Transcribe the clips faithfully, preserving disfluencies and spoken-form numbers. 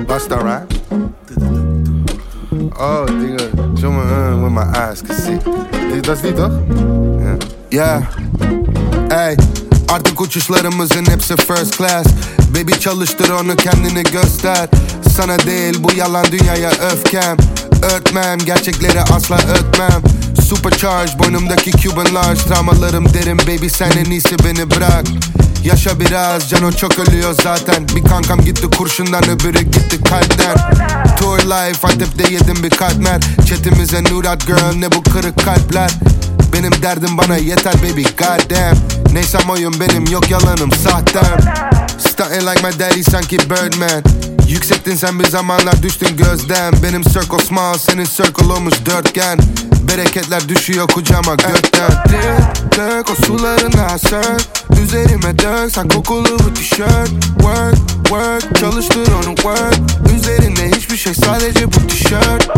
Bust alright. Oh, Digga, show me uh, with my eyes can see. Dat is die toch? Yeah. Yeah. Ey, artık uçuşlarımızın hepsi first class. Baby çalıştır onu, kendini göster. Sana değil bu yalan dünyaya öfkem. Örtmem, gerçekleri asla örtmem. Supercharge, boynumdaki Cuban large. Travmalarım derin baby, sen en iyisi beni bırak. Yaşa biraz, Cano çok ölüyor zaten. Bir kankam gitti kurşundan, öbürü gitti kalpten. Tour life, Antep'te yedim bir katmer. Chatimize nude girl, ne bu kırık kalpler. Benim derdim bana yeter baby, goddamn. Neysem oyun benim, yok yalanım sahtem. Stuntin' like my daddy, sanki Birdman. Yüksektin sen bir zamanlar, düştün gözden. Benim circle small, senin circle olmuş dörtgen. Bereketler düşüyor kucağıma gökten. Dök o sularına sök, üzerime dök sen kokulu bu tişört. Work, work, çalıştır onu work. Üzerinde hiçbir şey, sadece bu tişört.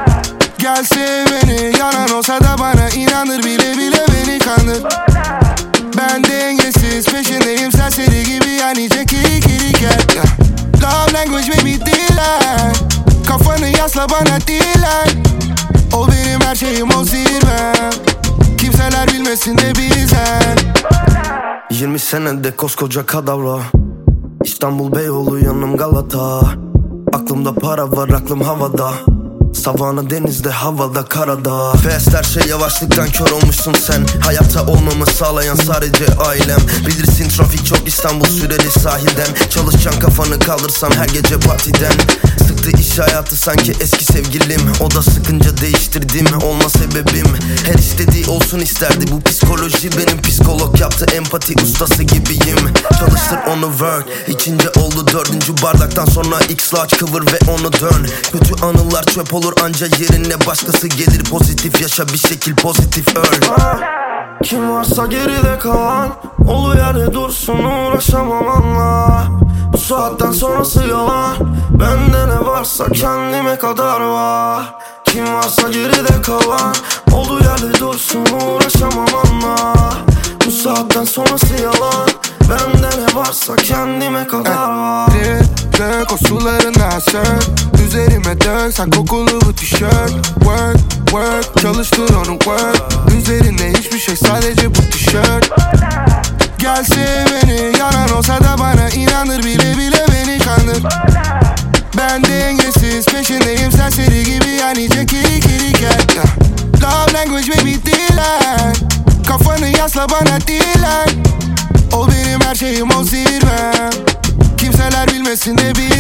Gelse beni, yalan olsa da bana inanır. Bile bile beni kandır. Ben dengesiz, peşindeyim serseri gibi. Yani kiri kiri cat. Love language baby dilen. Kafanı yasla bana dilen. O benim her şeyim, o zirvem. Kimseler bilmesin de bizden. Yirmi senede koskoca kadavra. İstanbul Beyoğlu, yanım Galata. Aklımda para var, aklım havada. Savana denizde, havada, karada. Fast her şey, yavaşlıktan kör olmuşsun sen. Hayatta olmamı sağlayan sadece ailem. Bilirsin trafik çok, İstanbul süreli sahilden. Çalışacaksın, kafanı kaldırsam her gece partiden. Sıktı iş hayatı sanki eski sevgilim. O da sıkınca değiştirdim, olma sebebim. Her istediği olsun isterdi, bu psikoloji benim psikolog yaptı, empati ustası gibiyim. Çalıştır onu work, içince oldu dördüncü bardaktan sonra X-Large kıvır ve onu dön. Kötü anılar çöp olur anca yerine başkası gelir. Pozitif yaşa, bir şekil pozitif öl. Kim varsa geride kalan, olu yerde dursun, uğraşamam anla. Bu saatten sonrası yalan, bende ne varsa kendime kadar var. Kim varsa geride kalan, olduğu yerde dursun, uğraşamam anla. Bu saatten sonrası yalan, bende ne varsa kendime kadar var. Dök o sularına sök, üzerime dök sen kokulu bu tişört. Work, work, çalıştır onu work. Üzerinde hiçbir şey, sadece bu tişört. Gelse beni, yalan olsa da bana inanır. Bile bile beni kandır. Ben dengesiz, peşindeyim serseri gibi. Yani kiri kiri cat. Love language baby dilen. Kafanı yasla bana dilen. O benim her şeyim, o zirvem. Kimseler bilmesin de bir